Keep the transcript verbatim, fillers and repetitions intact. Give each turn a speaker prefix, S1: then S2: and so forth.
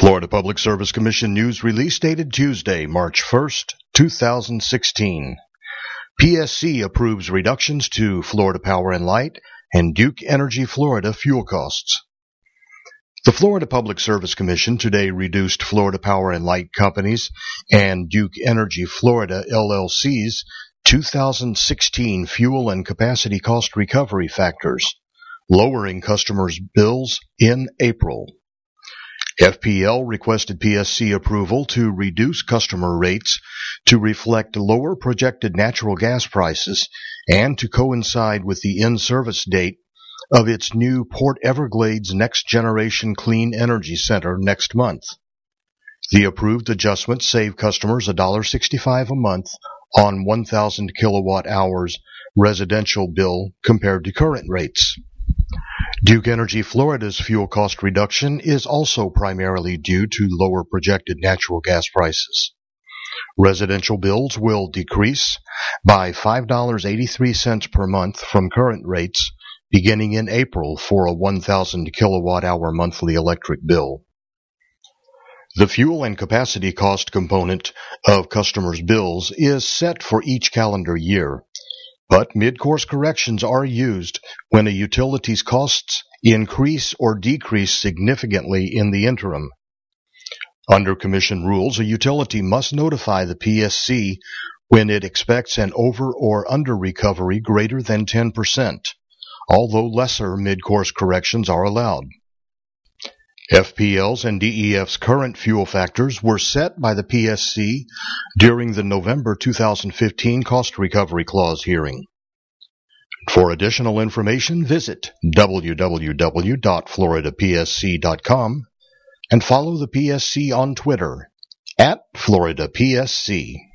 S1: Florida Public Service Commission news release dated Tuesday, March first, two thousand sixteen. P S C approves reductions to Florida Power and Light and Duke Energy Florida fuel costs. The Florida Public Service Commission today reduced Florida Power and Light Companies and Duke Energy Florida L L C's two thousand sixteen fuel and capacity cost recovery factors, lowering customers' bills in April. F P L requested P S C approval to reduce customer rates to reflect lower projected natural gas prices and to coincide with the in-service date of its new Port Everglades Next Generation Clean Energy Center next month. The approved adjustments save customers one dollar sixty-five a month on one thousand kilowatt hours residential bill compared to current rates. Duke Energy Florida's fuel cost reduction is also primarily due to lower projected natural gas prices. Residential bills will decrease by five dollars and eighty-three cents per month from current rates beginning in April for a one thousand kilowatt hour monthly electric bill. The fuel and capacity cost component of customers' bills is set for each calendar year, but mid-course corrections are used when a utility's costs increase or decrease significantly in the interim. Under Commission rules, a utility must notify the P S C when it expects an over or under recovery greater than ten percent, although lesser mid-course corrections are allowed. F P L's and D E F's current fuel factors were set by the P S C during the November two thousand fifteen Cost Recovery Clause hearing. For additional information, visit w w w dot florida p s c dot com and follow the P S C on Twitter at Florida P S C.